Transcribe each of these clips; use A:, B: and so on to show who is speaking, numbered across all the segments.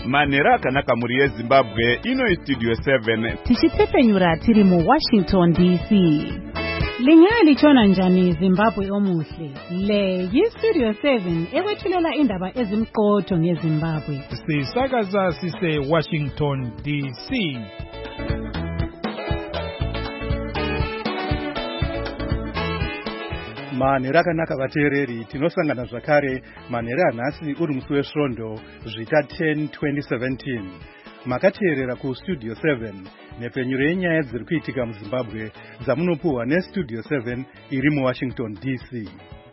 A: manhero akanaka muri yezimbabwe. Ino istudio 7
B: tichitepenyura tiri muWashington DC. Lingalitshona njani Zimbabwe omuhle? Le yistudio 7 ewethulela indaba ezimqotho ngeZimbabwe.
C: Sisakaza sise Washington DC.
D: Manhero akanaka vateereri, tinosangana zvakare manhero anhasi uri musi wesvondo zvita 10 2017. Makateerera kustudio 7 nepfenyuro yenyaya dziri kuitika muZimbabwe dzamunopuhwa nestudio 7 iri muWashington DC.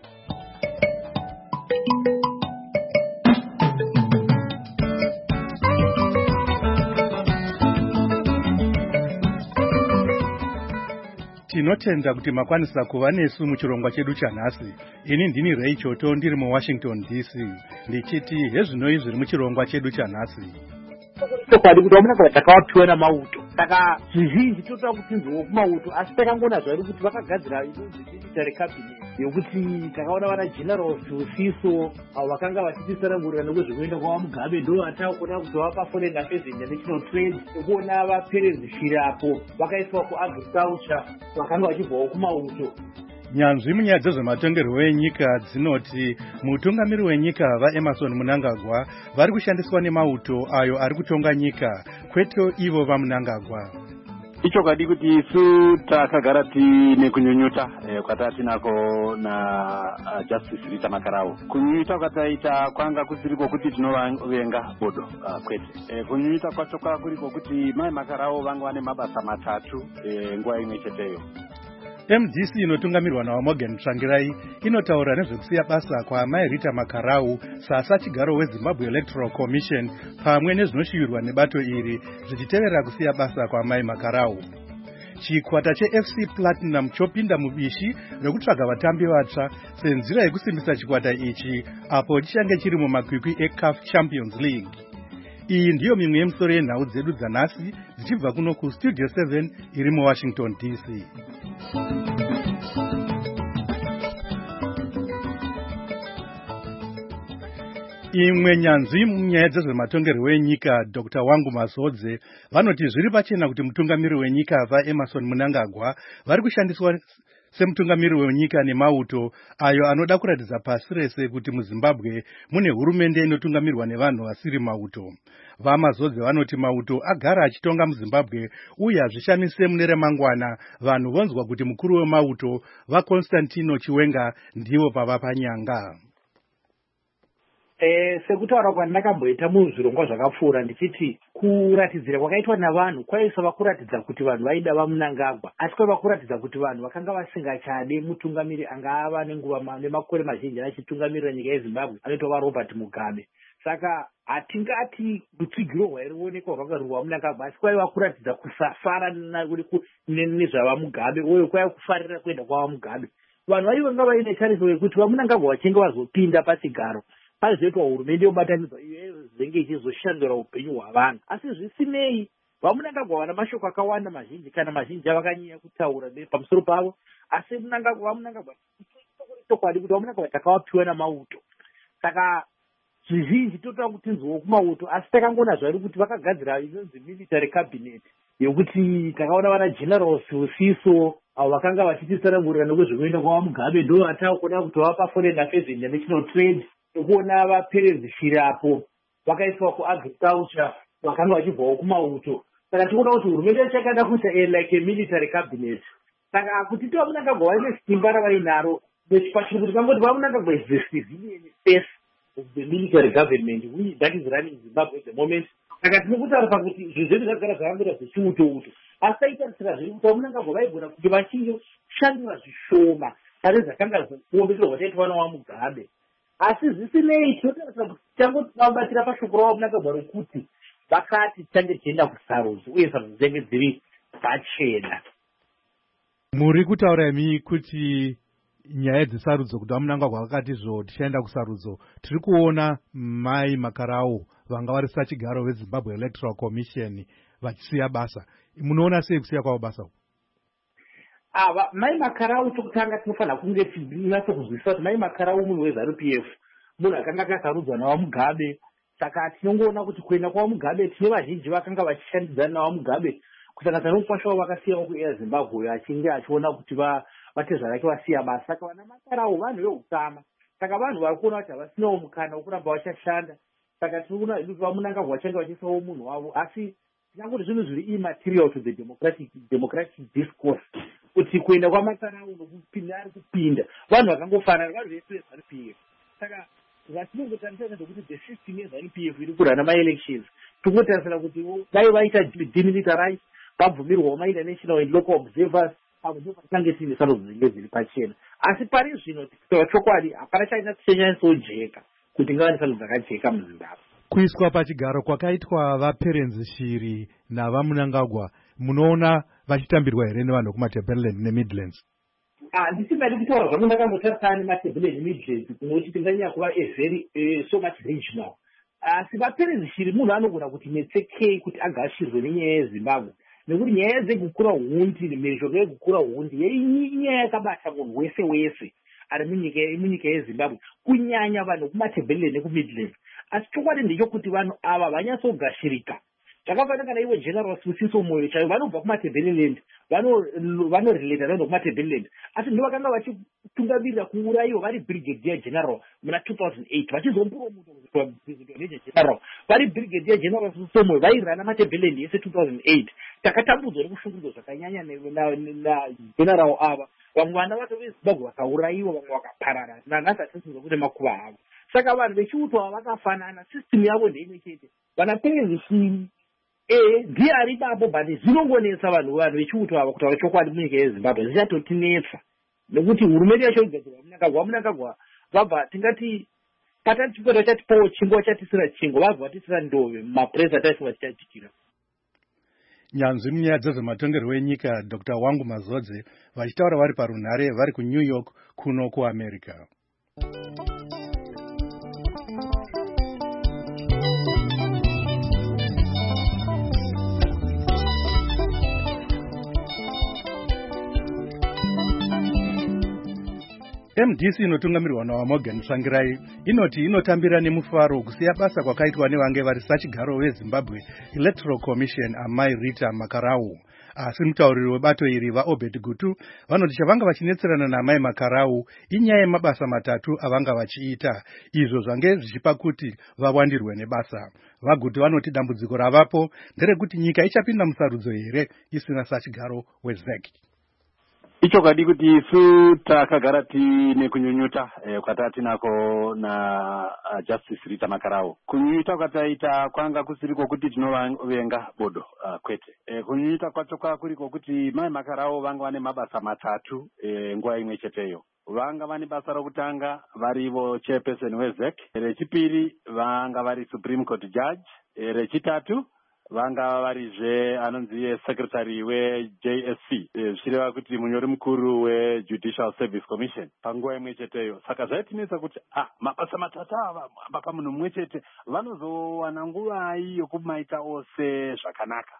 D: Tinotenda kuti makwanisa kuva nesu muchirongwa chedu chanhasi. Ini ndini Ray Choto ndiri muWashington DC. Ndichiti hezvinoi zviri muchirongwa chedu chanhasi.
E: Kwadi kuti vamunaka vatakawapiwa namauto saka zvizhinji totoda kutinzwawo kumauto asi takangona zvairi kuti vakagadzira military cabinet yokuti takaona vana generals Siso avo vakanga vachititsanangurira nekwezvekuenda kwaMugabe ndo vatakuona kuzovapa foreign affairs and international trade nekuona vaperezi Shirapo vakaiswa kuagriculture vakanga vachibvawo kumauto.
D: Nyanzvi munyaya dzezvematongerwo enyika dzinoti mutungamiri wenyika vaEmmerson Mnangagwa vari kushandiswa nemauto ayo ari kutonga nyika kwete ivo vaMnangagwa.
F: Icho kadi kuti isu takagara tine kunyunyuta kwatatinako na Justice Rita Makarau. Kunyunyuta kwataita kwanga kusiriko kuti tinovenga bodo kwete. Kunyunyuta kwacho kuriko kuti Mai Makarau vanga vane mabasa matatu nguva imwe cheteyo.
D: MDC inotungamirwa naMorgan Tsvangirai inotaura nezvekusiya basa kwaMai Rita Makarau saasachigaro weZimbabwe Electoral Commission pamwe nezvinoshivirwa nebato iri zvichitevera kusiya basa kwaMai Makarau. Chikwata cheFC Platinum chopinda mubishi rekutsvaga vatambi vatsva senzira yekusimbisa chikwata ichi apo chichange chiri mumakwikwi eCAF Champions League. Iyi ndiyo mimwe yemisoro yenhau dzedu dzanhasi dzichibva kuno kustudio 7 iri muWashington DC. Imwe nyanzvi munyaya dzezvematongerwo enyika Dr. Wangu Mazodze vanoti zviri pachena kuti mutungamiri wenyika vaEmmerson Mnangagwa vari kushandiswa semutungamiri wenyika nemauto ayo anoda kuratidza pasi rese kuti muZimbabwe mune hurumende inotungamirwa nevanhu vasiri mauto. VaMazodze vanoti mauto agara achitonga muZimbabwe uye hazvishamise mune remangwana vanhu vonzwa kuti mukuru wemauto vaConstantino Chiwenga ndivo pava panyanga.
E: Sekutaura kwandakamboita muzvirongwa zvakapfuura ndichiti kuratidzira kwakaitwa navanhu kwaisava kuratidza kuti vanhu vaida vaMnangagwa asi kwaiva kuratidza kuti vanhu vakanga vasingachade mutungamiri angava nenguva nemakore mazhinji achitungamirira nyika yeZimbabwe anoitwa Robert Mugabe. Saka hatingati rutsigiro rwairionekwa rwakarirwa Mnangagwa asi kwaiva kuratidza kusafara nezvavaMugabe uye kwaiva kufarira kuenda kwavaMugabe. Vanhu vaivanga vaine tariso yekuti vaMnangagwa vachinge vazopinda pachigaro paizoitwa hurumende yobatanidzwa iyo zvinenge ichizoshandura upenyu hwavanhu. Asi zvisinei vaMnangagwa vana mashoko akawanda mazhinji kana mazhinji avakanyanya kutaura pamusoro pavo asi vaMnangagwa chokwadi kuti vaMnangagwa takawapiwa namauto saka zvizhinji totoda kutinzwawo kumauto asi takangona zvairi kuti vakagadzira inonzi military cabinet yokuti takaona vana generals Siso avo vakanga vachititsanangurira nekwezvekuenda kwaMugabe ndo vatakuona kutovapa foreign affairs and international trade nekuona vaperezi Shirapo vakaiswa kuagriculture vakanga vachibvawo kumauto. Saka tikuona kuti hurumende chakada kuita like a military cabinet. Saka kuti vaMnangagwa vaine simba ravainaro pachiri kuti vangoti vaMnangagwa is the civilian face of the military government which that is running Zimbabwe at the moment. Saka tinokutaura pakuti zvinhu zvagara zvakangoita zvichiuto-uto asi taitarisira zviri kuti vaMnangagwa vaigona kuti vachishandura zvishoma pane zvakanga kuombekerwa taitwa nawaMugabe. Asi zvisinei tinotarisa kuti tangotivabatira pashoko ravaMnangagwa rekuti vakati tange tienda kusarudzo uye sarudzo dzinenge dziri pachena.
D: Muri kutaura imi kuti nyaya dzesarudzo kuti vaMnangagwa vakati tichaenda kusarudzo tiri kuona Mai Makarau vanga vari sachigaro weZimbabwe Electoral Commission vachisiya basa. Munoona sei kusiya kwavo basa?
E: Mai Makarau chokutanga tinofanira kunge tinatso kuzwisisa kuti Mai Makarau munhu weZANU-PF munhu akanga akasarudzwa nawaMugabe saka tinongoona kuti kuenda kwaMugabe tine vazhinji vakanga vachishandidzana naVaMugabe kusanganisira nomufasha wavo vakasiyawo kuAir Zimbabwe achinge achiona kuti vatezva rake vasiya basa. Saka vana Makarau vanhu veutama, saka vanhu vari kuona kuti havasinawo mukana wokuramba vachashanda. Saka tiri kuona kuti vaMunangagwa vachange vachiisawo munhu wavo, asi tinangoti zvinhu zviri immaterial to the democratic discourse kuti kuenda kwaMakarau nokupinda ari kupinda vanhu vakangofanana, vanhu vese vezanu-PF. Saka vatinongotarisana ndokuti the system yezanu-PF iri kurana ma-elections tingotarisana kuti dai vaita demilitarize vabvumirwawo ma-international and local observers pamwe ndopatinange tiine sano dzinenge dziri pachena. Asi pari zvino tikitaura chokwadi hapana chaina tichenyanyisojeka kuti ngava nesano dzakajeka muZimbabwe.
D: Kuiswa pachigaro kwakaitwa vaPerenzi Shiri navaMunangagwa munoona vachitambirwa here nevanhu kumaTebeleland neMidlands?
E: Ndisingadi kutaura zvangu ndakambotarisana nemaTebeleland neMidlands kunoti tinganyanya kuva very so much regional. Asi vaPerenzi Shiri munhu anogona kuti netsekei kuti agashirwe nenyaya yeZimbabwe, nekuti nyaya dzekukura hundi nemhizhonga yekukura hundi inyaya yakabata munhu wese wese ari munyika yeZimbabwe, kunyanya vanhu kumaTebeleland nekuMidlands. Asi chokwadi ndechokuti vanhu ava vanyatsogashirika. Zvakafanana kana iwe General Sibusiso Moyo chaivo vanobva kumaTebeleland, vanorelata vanhu kumaTebeleland, asi ndo vakanga vachitungamirira kuurayiwa vari Brigadier General muna 2008 vachizompromotwa Brigadier General. Vari Brigadier General Sibusiso Moyo vairana maTebeleland yese 2008. Takatambudzwa nekushungurudzwa zvakanyanya nageneral ava. Vamwe vana vacho veZimbabwe vakaurayiwa, vamwe vakaparara, nanhasi hatisizwa kuti makuva avo. Saka vanhu vechiutwa vakafanana, system yavo ndeimwe chete. VanaPerenzi Shiri ndiye ari bapo, but zvinongonetsa vanhu vechiutwa ava kutaura chokwadi munyika yeZimbabwe, zvichatotinetsa nekuti hurumende yacho igadzirwa Munangagwa vabva tingati patati chikota chatipawo chingwa chatisira chingwa, vabva vatisira ndove mumapuresa ataifunga tichatikira.
D: Nyanzvi munyaya dzezvematongerwo enyika Dr. Wangu Mazodze vachitaura vari parunhare vari kuNew York kuno kuAmerica. MDC inotungamirwa naMorgan Tsvangirai inoti inotambira nemufaro kusiya basa kwakaitwa nevange vari sachigaro weZimbabwe Electoral Commission amai Rita Makarau. Asi mutauriri webato iri vaObed Gutu vanoti chavanga vachinetserana naamai Makarau inyaya yemabasa matatu avanga vachiita, izvo zvange zvichipa kuti vawandirwe nebasa. VaGutu vanoti dambudziko ravapo nderekuti nyika ichapinda musarudzo here isina sachigaro weZEC.
F: Ichokwadi kuti isu takagara tine kunyunyuta kwatatinako na Justice Rita Makarau. Kunyunyuta kwataita kwanga kusiriko kuti tinovenga bodo kwete. Kunyunyuta kwacho kuriko kuti mai Makarau vanga vane mabasa matatu nguva imwe cheteyo. Vanga vane basa rokutanga varivo chairperson weZEC, rechipiri vanga vari Supreme Court Judge, rechitatu vanga varizve anonzi secretary weJSC, zvichireva kuti munyori mukuru weJudicial Service Commission panguva imwe cheteyo. Saka zvaitinetsa kuti mabasa matatu ava pamunhu mumwe chete vanozowana nguvai yokumaita ose zvakanaka,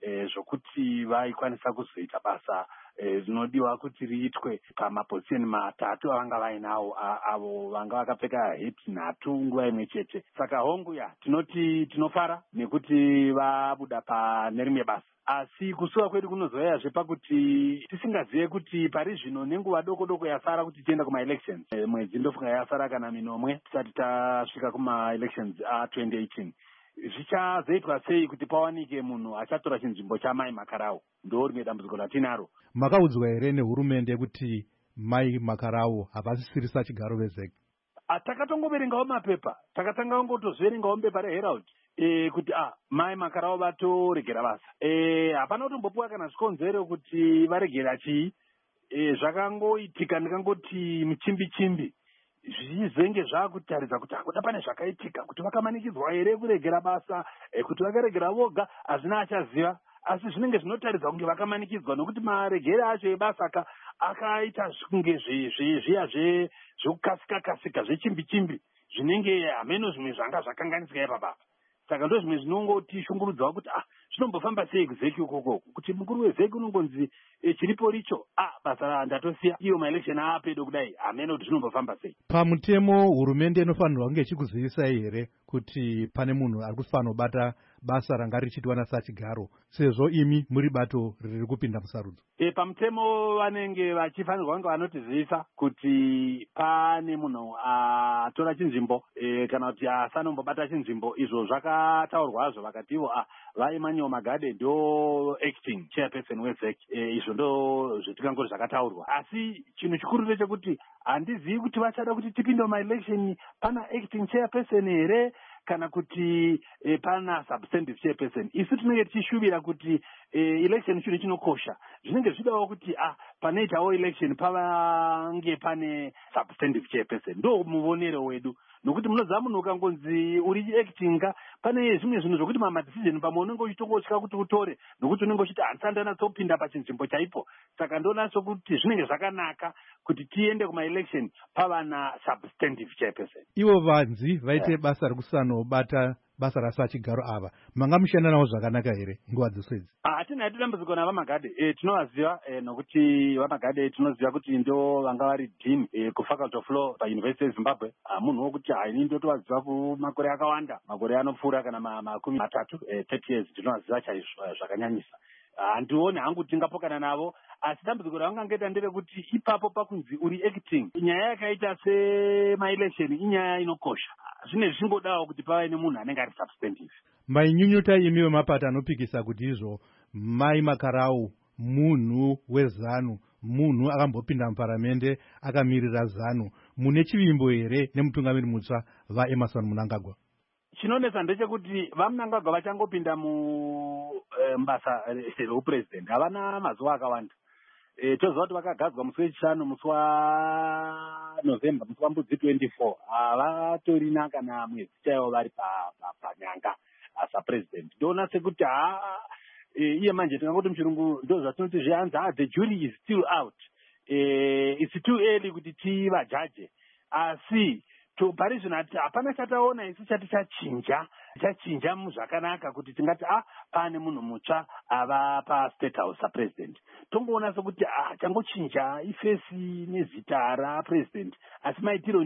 F: zvokuti vaikwanisa kuzoita basa rinodiwa kuti riitwe pamapozisheni matatu avanga vainawo avo vanga vakapfeka heti nhatu nguva imwe chete. Saka hongu tinoti tinofara nekuti vabuda pane rimwe basa, asi kusuwa kwedu kunozoyazve pakuti tisingazive kuti pari zvino nenguva doko yasara kuti tienda kumaelections, mwedzi ndofunga yasara kana minomwe tisati tasvika kumaelections a2018. Zvichazoitwa sei kuti pawanike munhu achatora chinzvimbo chamai Makarau? Ndo rimwe dambudziko ratinaro.
D: Makaudzwa here nehurumende kuti mai Makarau havasisiri sachigaro weZEC?
F: Takatongoverengawo mapepa, takatanga kungotozverengawo bepa reHerald kuti mai Makarau vatoregera basa. Hapana kutombopuwa kana zvikonzero kuti varegera chii. Zvakangoitika ndikangoti muchimbi zvizenge zvakutaridza kuti hakuda pane zvakaitika, kuti vakamanikidzwa here kuregera basa, kuti vakaregera voga hazvina achaziva, asi zvinenge zvinotaridza kunge vakamanikidzwa nokuti maregere acho ebasa akaita kunge zviya zvekukasika-kasika zvechimbi-chimbi zvinenge hameno zvimwe zvanga zvakanganisika ipapa. saka ndo zvimwe zvinongotishungurudzawo kuti zvinombofamba sei kuzeki ukoko kuti mukuru wezeki unongonzi chiripo richo basa ndatosiya iyo maelection apedo kudai hamene kuti zvinombofamba sei.
D: Pamutemo hurumende inofanirwa kunge ichikuzivisai here kuti pane munhu ari kufanira kubata basa ranga richiitwa naSachigaro sezvo imi muri bato riri kupinda musarudzo?
F: Pamutemo vanenge vachifanirwa kunge vanotizivisa kuti pane munhu atora chinzvimbo kana kuti asanombobata chinzvimbo. Izvo zvakataurwa hazvo vakati ivo vaEmmanuel Magade ndo acting chairperson wezec. Izvo ndo zvetingangori zvakataurwa, asi chinhu chikuru ndechekuti handizivi kuti vachada kuti tipinde mumaelection pana acting chairperson here kana kuti pana substantive chairperson. Isu tinenge tichishuvira kuti election chinhu chinokosha, zvinenge zvidawo kuti panoitawo election pavange pane substantive chairperson. Ndo muvonero wedu, nokuti munoziva munhu ukangonzi uri actinga pane zvimwe zvinhu zvokuti mamadecision pamwe unenge uchitongotya kuti utore nokuti unenge uchiti handisandanatsopinda pachinzvimbo chaipo. Saka ndonatso kuti zvinenge zvakanaka kuti tiende kumaelection pavana substantive chairperson.
D: Ivo vanzi vaite basa rekusanobata basa raSachigaro ava manga mushanda navo zvakanaka here nguva dzose idzi?
F: Hatina dambudziko navaMagade, tinovaziva nokuti vaMagade tinoziva kuti ndo vanga vari dean kufaculty of law paUniversity yeZimbabwe. Munhu wokuti ini ndotovaziva kumakore akawanda, makore anopfuura kana makumi matatu, 30 years ndinovaziva chaizvo zvakanyanyisa. Handioni hangu tingapokana navo, asi dambudziko ravangangoita nderekuti ipapo pakunzi uri acting, nyaya yakaita semaelection inyaya inokosha. Zvine zvingodawo kuti pave nemunhu anenge ari substantive.
D: Mainyunyuta imi wemapata anopikisa kuti izvo Mai Makarau munhu weZanu, munhu akambopinda muparamende akamirira ZANU, mune chivimbo here nemutungamiri mutsva vaEmmerson Mnangagwa?
F: Chinonetsa ndechekuti vaMnangagwa vachangopinda mubasa reupresident havana mazuva akawanda. Toziva kuti vakagadzwa musi wechishanu musi waNovemba musi wambudzi 24. Havatorina kana mwedzi chaiwo vari panyanga asapresident. Ndoona sekuti iye manje tingangoti muchirungu ndo zvatinoti zvehanzi the jury is still out. It's too early kuti tivajaje, asi pari zvino hapana chataona isu chati chachinja muzvakanaka kuti tingati pane munhu mutsva ava pastate house sapresident. Tongoona sekuti changochinja ifesi nezita rapresident, asi maitiro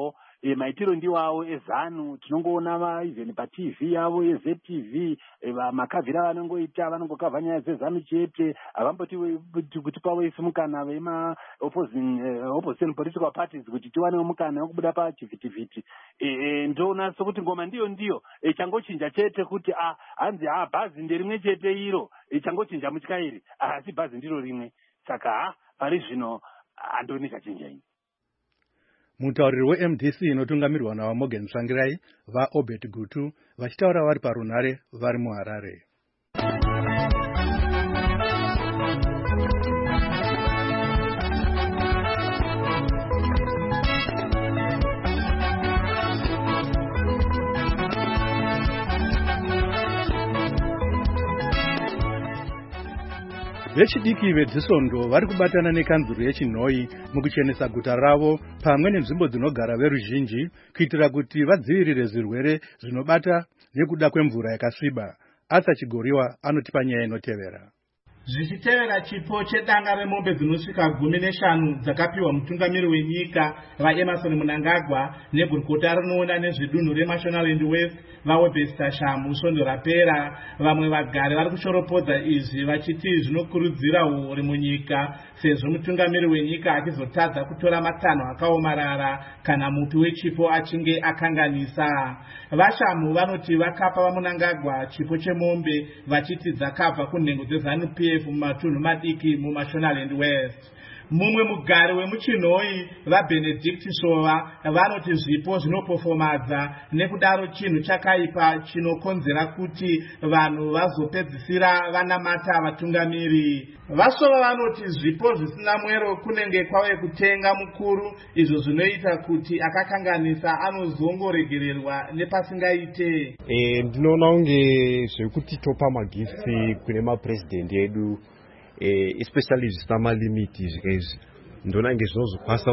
F: ndiwawo eZANU. Tinongoona even paTV yavo yeZTV makavhira vanongoita vanongokavha nyaya dzeZANU chete, havamboti kuti pavo isu mukana vema opposition political parties kuti tiwanewo mukana wekubuda pachivhitivhiti. Ndoona sekuti ngoma ndiyo changochinja chete kuti hanzi bhazi nderimwe chete iro changochinja mutyairi, asi bhazi ndiro rimwe. Saka pari zvino handoni chachinja ini.
D: Mutauriri weMDC inotungamirwa navaMorgan Tsvangirai vaObert Gutu vachitaura vari parunhare vari muHarare. Vechidiki veDzisondo vari kubatana nekanzuru yeChinhoi mukuchenesa guta ravo pamwe nenzvimbo dzinogara veruzhinji kuitira kuti vadzivirire zvirwere zvinobata nekuda kwemvura yakasviba. Asa Chigoriwa anotipa nyaya inotevera.
G: Zvichitevera chipo chedanga remombe dzinosvika 15 dzakapiwa mutungamiri wenyika vaEmmerson Mnangagwa negurukota rinoona nezvedunhu reMashonaland West vaWebster Shamu svondo rapera. Vamwe vagari vari kushoropodza izvi vachiti zvinokurudzira uori munyika sezvo mutungamiri wenyika achizotadza kutora matanho akaomarara kana mupi wechipo achinge akanganisa. VaShamu vanoti vakapa vaMnangagwa chipo chemombe vachiti dzakabva kunhengo dzeZANU-PF mumatunhu madiki muMashonaland West. Mumwe mugari wemuChinhoi vaBenedict Shova vanoti zvipo zvinopofomadza nekudaro chinhu chakaipa chinokonzera kuti vanhu vazopedzisira vanamata vatungamiri. VaShova vanoti zvipo zvisina mwero kunenge kwave kutenga mukuru, izvo zvinoita kuti akakanganisa anozongoregererwa nepasingaite.
H: Ndinoona unge zvekuti topa magifts kune mapresident edu especially zvisina malimiti zvikaizi ndona nge zvinozokwanisa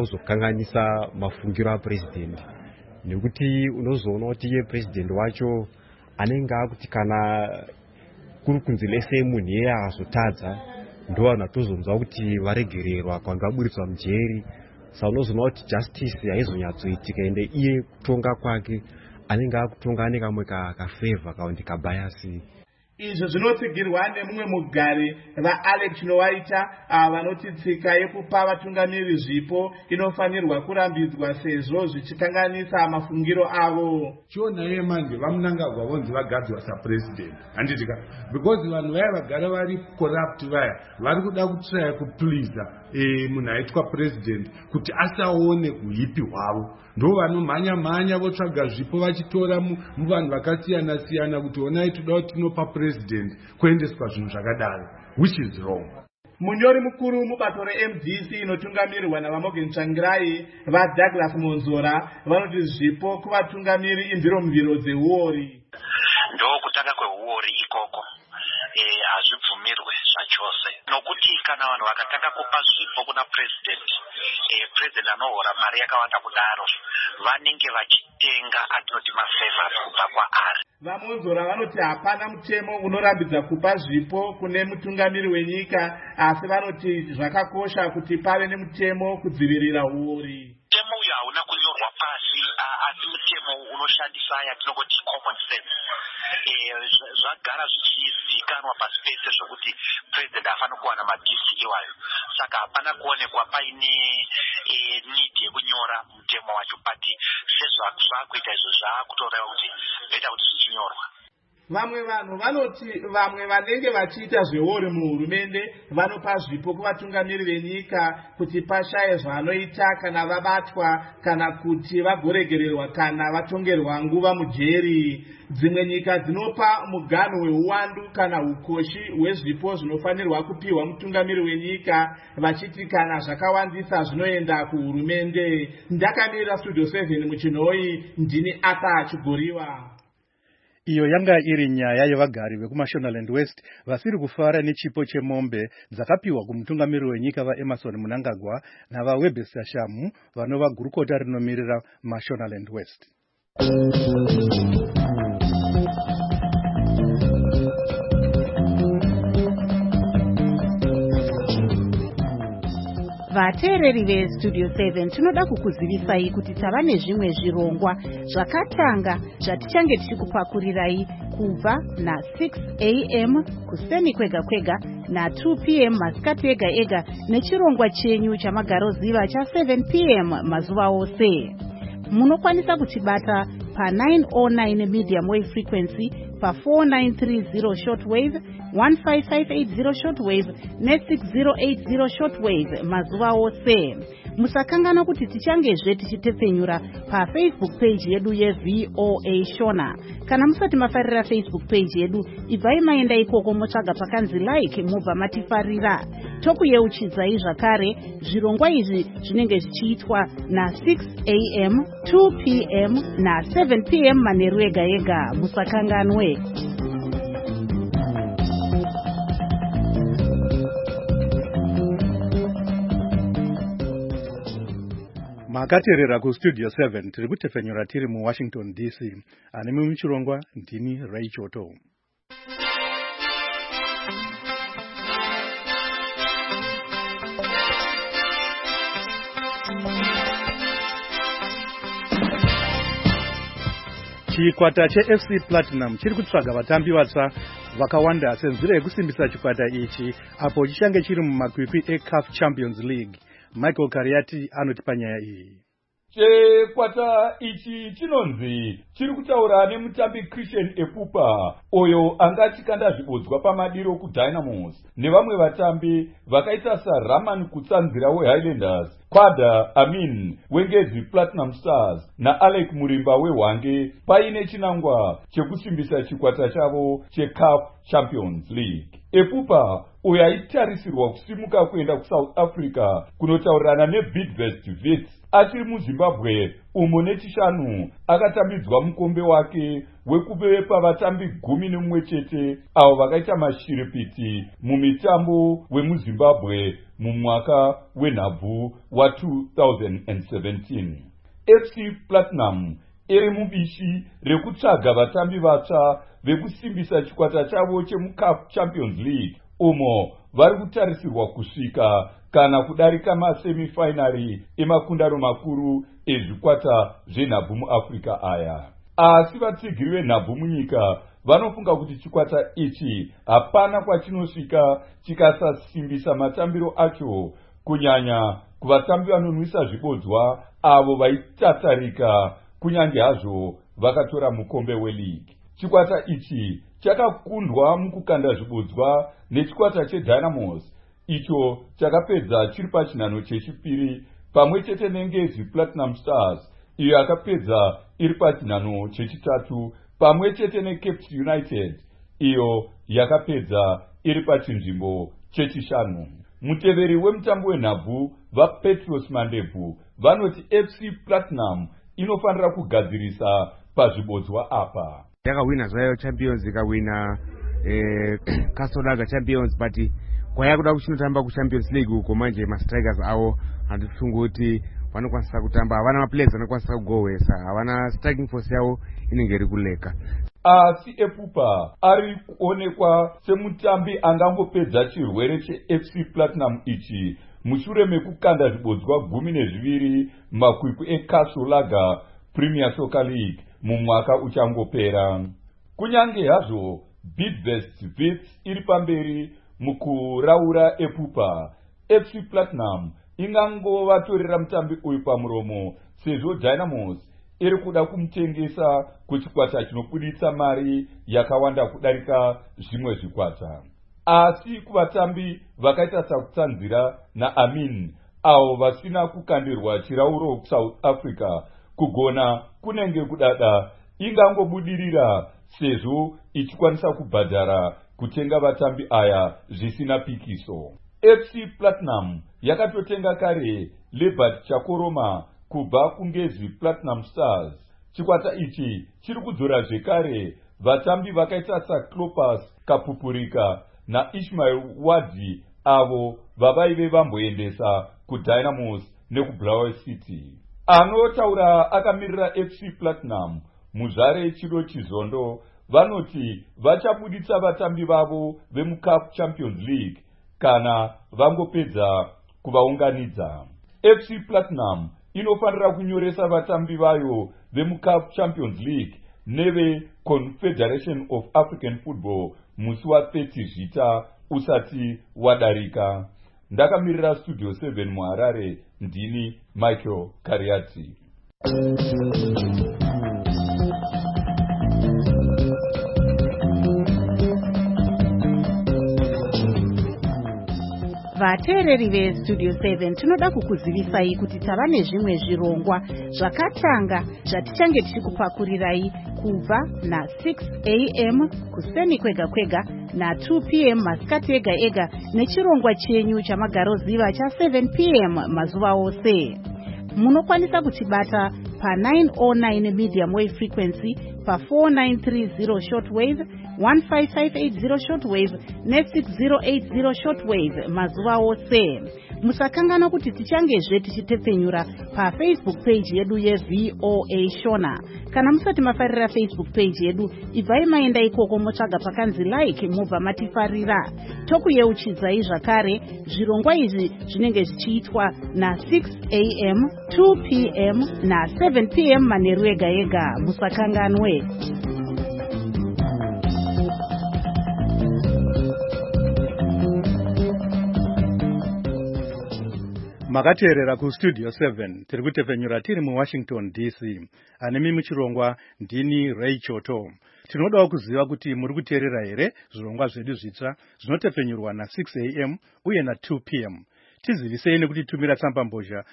H: kuzokanganisa mafungiro apresident, nekuti unozoona kuti iye president wacho anenge akuti kana kuri kunzi lese munhu iye akazotadza ndo vanhu vatozonzwa kuti varegererwa kwanga aburitswa mujeri. Saka unozoona kuti justice haizonyatsoitika ende iye kutonga kwake anenge akutonga ane kamwe kafavor kaundi kabayasi.
G: Izvo zvinotsigirwa nemumwe mugari vaAlex Chinowaita vanoti tsika yekupa vatungamiri zvipo inofanirwa kurambidzwa sezvo zvichikanganisa mafungiro avo.
I: Chiona iye manje vamunangagwa vonzi vagadzwa sapresident handitika because vanhu vaya vagara vari corrupt vaya vari kuda kutsvaya kupleasa munhu aitwa president kuti asaone kuipi hwavo, ndo vanomhanya votsvaga zvipo vachitora muvanhu vakasiyana siyana kuti onai toda kuti tinopa president kuendeswa zvinhu zvakadaro, which is wrong.
G: Munyori mukuru mubato reMDC inotungamirirwa naVaMorgan Tsvangirai vaDouglas Monzora vanoti zvipo kuvatungamiri imviromuviro dzeuori.
J: Ndo kutanga kweuori ikoko hazvibvumirwe zvachose, nokuti kana vanhu vakatanga kupa zvipo kuna president anohora mari yakawanda kudaro vanenge vachitenga atinoti mafavors kubva kwaari.
G: VaMonzora vanoti hapana mutemo unorambidza kupa zvipo kune mutungamiri wenyika, asi vanoti zvakakosha kuti pave nemutemo kudzivirira uori.
J: Mutemo uyu hauna kunyorwa pasi, asi mutemo unoshandisa yatinongoti common sense. Zvagara zvichizivikanwa pasi pese zvokuti president hafana kuwana madhisi iwayo, saka hapana kuonekwa paine need yekunyora mutemo wacho, but sezvakuita izvo zvaakutoreva kuti beta kuti zvichinyorwa.
G: Vamwe vanhu vanoti vamwe vanenge vachiita zveori muhurumende vanopa zvipo kuvatungamiri venyika kuti pashaye zvanoita kana vabatwa kana kuti vagoregererwa kana vatongerwa nguva mujeri. Dzimwe nyika dzinopa muganhu weuwandu kana ukoshi hwezvipo zvinofanirwa kupiwa mutungamiri wenyika vachiti kana zvakawandisa zvinoenda kuhurumende. Ndakamirira Studio 7 muchinhoi, ndini Ata Chigoriwa.
D: Iyo yanga iri nyaya yevagari vekuMashonaland West vasiri kufara nechipo chemombe dzakapiwa kumutungamiri wenyika vaEmmerson Mnangagwa navaWebesi Hashamu vanova gurukota rinomirira Mashonaland West.
B: Vateereri veStudio 7 tinoda kukuzivisai kuti tava nezvimwe zvirongwa zvakatanga zvatichange tichikupakurirai kubva na6 AM kuseni kwega kwega na2 PM masikati ega ega nechirongwa chenyu chamagaroziva cha7 PM mazuva ose. Munokwanisa kutibata pa909 medium wave frequency, pa4930 shortwave, 15580 shortwave ne6080 shortwave mazuva ose. Musakangana kuti tichangezve tichitepfenyura paFacebook page yedu yeVOA Shona. Kana musati mafarira Facebook page yedu, ibvai maenda ikoko motsvaga pakanzi like mubva matifarira. Tokuyeuchidzai zvakare zvirongwa izvi zvinenge zvichiitwa na6 AM, 2 PM na7 PM manheru ega ega. Musakanganwe.
D: Makateerera kuStudio 7 tiri kutepfenyura tiri muWashington DC. Anemi muchirongwa ndini Ray Choto. Chikwata cheFC Platinum chiri kutsvaga vatambi vatsva vakawanda senzira yekusimbisa chikwata ichi apo chichange chiri mumakwikwi eCAF Champions League. Michael Kariati anotipa nyaya iyi.
K: Chikwata ichi chinonzi chiri kutaura nemutambi Christian Epupa oyo angachikanda zvibodzwa pamadiro kuDynamos nevamwe vatambi vakaita saRaman Kutsanzira weHighlanders, Kwada Amin weNgezi Platinum Stars naAlec Murimba weHwange paine chinangwa chekusimbisa chikwata chavo cheCAF Champions League. Epupa uyo aitarisirwa kusimuka kuenda kuSouth Africa kunotaurirana neBidvest Wits achiri muZimbabwe umo nechishanu akatambidzwa mukombe wake wekuvepa vatambi 11 chete avo vakaita mashiripiti mumitambo wemuZimbabwe mumwaka wenhabvu wa2017. FC Platinum iri mubishi rekutsvaga vatambi vatsva vekusimbisa chikwata chavo chemuCAF Champions League umo vari kutarisirwa kusvika kana kudarika masemifinari emakundano makuru ezvikwata zvenhabvu muAfrica aya. Asi vatsigiri venhabvu munyika vanofunga kuti chikwata ichi hapana kwachinosvika chikasasimbisa matambiro acho, kunyanya kuvatambi vanonwisa zvibodzwa avo vaitatarika kunyange hazvo vakatora mukombe weligi. Chikwata ichi chakakundwa mukukanda zvibodzwa nechikwata cheDynamos icho chakapedza chiri pachinhano chechipiri pamwe chete neNgezi Platinum Stars iyo yakapedza iri pachinhano chechitatu pamwe chete neCape United iyo yakapedza iri pachinzvimbo chechishanu. Muteveri wemutambo wenhabvu vaPetros Mandebvu vanoti FC Platinum inofanira kugadzirisa pazvibodzwa apa.
L: Yakawina zvayo Champions, ikawina Kasolaga Champions, but kwayakuda kuchinotamba kuChampions League uko manje mastrikers awo handitifunga kuti vanokwanisa kutamba, havana maplayers vanokwanisa kugowesa, havana striking force yavo inenge iri kuleka.
K: Asi Epupa ari kuonekwa semutambi angangopedza chirwere cheFC Platinum ichi mushure mekukanda zvibodzwa 12 makwikwi eKasolaga Premier Soccer League mumwaka uchangopera. Kunyange hazvo Bidvest Wits iri pamberi mukuraura Epupa, FC Platinum ingangovatorera mutambi uyu pamuromo sezvo Dynamos iri kuda kumutengesa kuchikwata chinobuditsa mari yakawanda kudarika zvimwe zvikwata. Asi kuvatambi vakaita sakutsanzira naAmin avo vasina kukandirwa chirauro South Africa, kugona kunenge kudada ingangobudirira sezvo ichikwanisa kubhadhara kutenga vatambi aya zvisina pikiso. FC Platinum yakatotenga kare Lebert Chakoroma kubva kuNgezi Platinum Stars. Chikwata ichi chiri kudzora zvekare vatambi vakaita saClopas Kapupurika naIsmail Wadi avo vavaive vamboendesa kuDynamos nekuBlaue City. Anotaura akamirira FC Platinum muzvare Chido Chizondo vanoti vachabuditsa vatambi vavo vemuCAF Champions League kana vangopedza kuvaunganidza. FC Platinum inofanira kunyoresa vatambi vayo vemuCAF Champions League neve Confederation of African Football musi wa30 Zvita usati wadarika. Ndakamirira Studio 7 muHarare, ndini Michael Kariati.
B: Vateereri veStudio 7 tinoda kukuzivisai kuti tava nezvimwe zvirongwa zvakatanga zvatichange tichikupakurirai kubva na6 am kuseni kwega kwega na2 pm masikati ega ega nechirongwa chenyu chamagaroziva cha7 pm mazuva ose. Munokwanisa kutibata pa909 medium wave frequency, pa4930 shortwave, 15580 shortwave ne6080 shortwave mazuva ose. Musakangana kuti tichangezve tichitepfenyura paFacebook page yedu yeVOA Shona. Kana musati mafarira Facebook page yedu, ibvai maenda ikoko motsvaga pakanzi like mubva matifarira. Tokuyeuchidzai zvakare zvirongwa izvi zvinenge zvichiitwa na6 am, 2 pm na7 pm manheru ega ega. Musakanganwe.
D: Makateerera kuStudio 7 tiri kutepfenyura tiri muWashington DC. Anemi muchirongwa ndini Ray Choto. Tinodawo kuziva kuti muri kuteerera here zvirongwa zvedu zvitsva zvinotepfenyurwa na6 am uye na2 pm. Tizivisei nekutitumira tsambambozha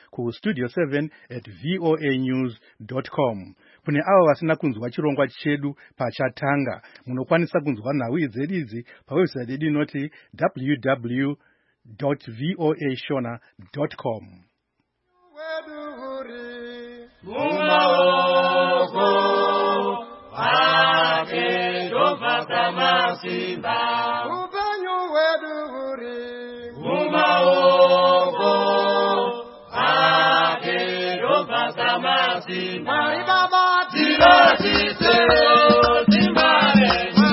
D: ku studio7@voanews.com. Kune avo vasina kunzwa chirongwa chedu pachatanga, munokwanisa kunzwa nhau dzedu idzi pawebsite yedu inoti www.voashona.com.
M: Mari baba,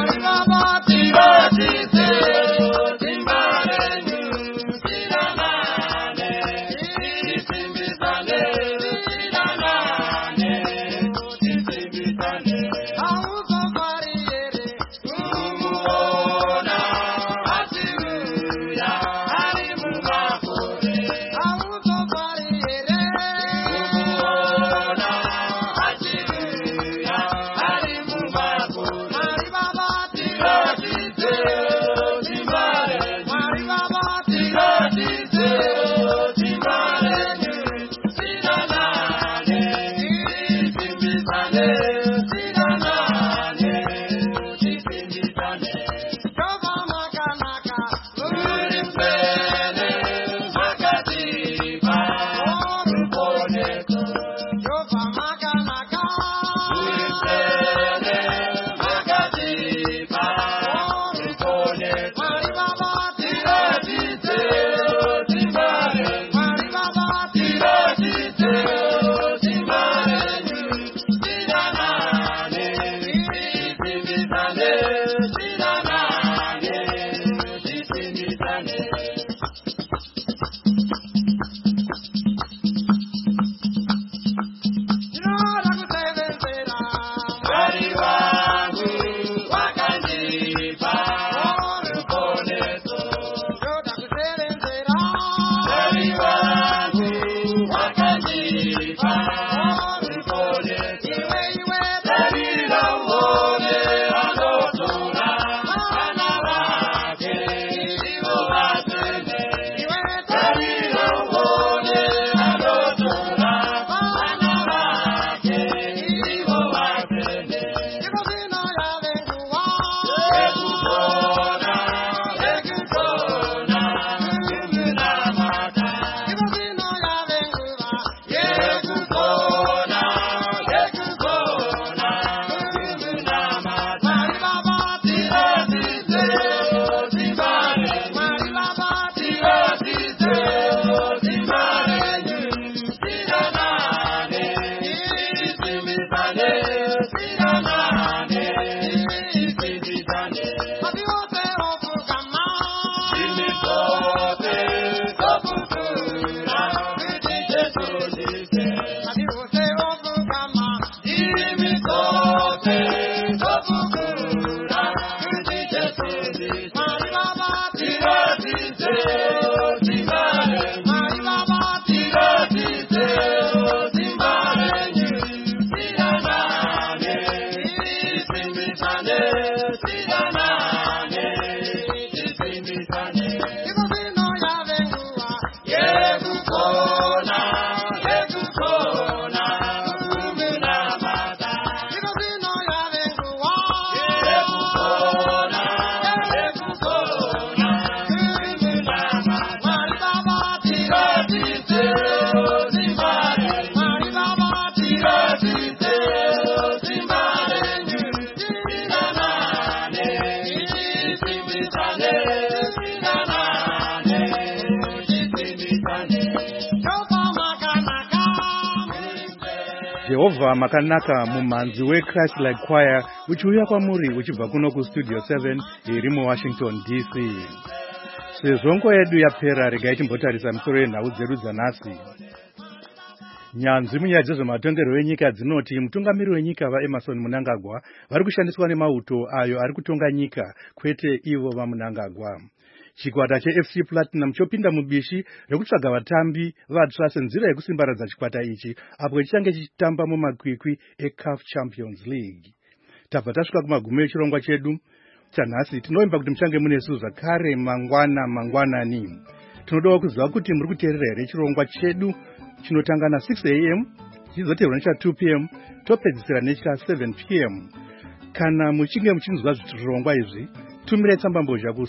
D: Jehovah makanaka mumanzi weChrist Like Choir uchiuya kwamuri uchibva kuno kustudio 7 iri muWashington DC. Sezvo nguva yedu yapera, regai timbotarisa misoro yenhau dzedu dzanhasi. Nyanzvi munyaya dzezvematongerwo enyika dzinoti mutungamiri wenyika vaEmmerson Mnangagwa vari kushandiswa nemauto ayo ari kutonga nyika, kwete ivo vaMnangagwa. Chikwata cheFC Platinum chopinda mubishi rekutsvaga vatambi vatsva senzira yekusimbaradza chikwata ichi apo chichange chichitamba mumakwikwi eCAF Champions League. Tabva tasvika kumagumo echirongwa chedu chanhasi. Tinovimba kuti muchange munesu zvakare mangwanani. Tinodawo kuziva kuti muri kuteerera here chirongwa chedu chinotanga na 6 am chizoteerwa necha 2 pm topedzisira necha 7 pm. Kana muchinge muchinzwa zvirongwa izvi, tumire tsambambozha ku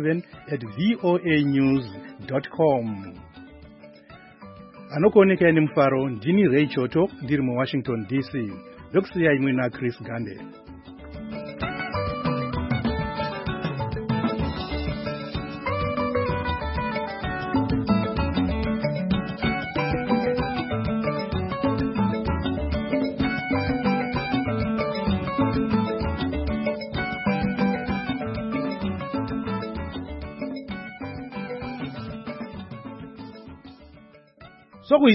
D: studio7@voanews.com. Anokuonekai nemufaro ndini Ray Choto ndiri muWashington DC. Ndokusiyai mwina Chris Gande.